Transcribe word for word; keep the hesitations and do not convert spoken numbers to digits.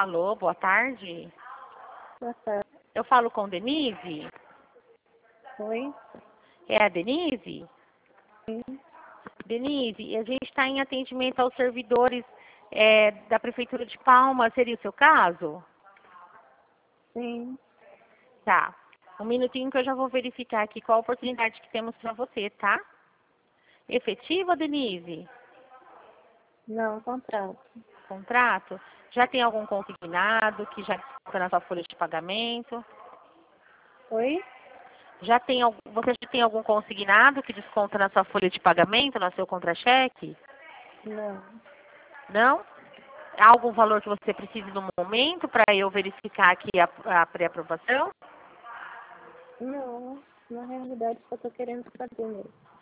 Alô, boa tarde. Boa tarde. Eu falo com Denise? Oi? É a Denise? Sim. Denise, a gente está em atendimento aos servidores é, da Prefeitura de Palmas. Seria o seu caso? Sim. Tá. Um minutinho que eu já vou verificar aqui qual a oportunidade que temos para você, tá? Efetiva, Denise? Não, contrato. Contrato? Já tem algum consignado que já desconta na sua folha de pagamento? Oi? Já tem, al- você já tem algum consignado que desconta na sua folha de pagamento, no seu contra-cheque? Não. Não? Há algum valor que você precise no momento para eu verificar aqui a, a pré-aprovação? Não. Na realidade, só tô querendo fazer mesmo.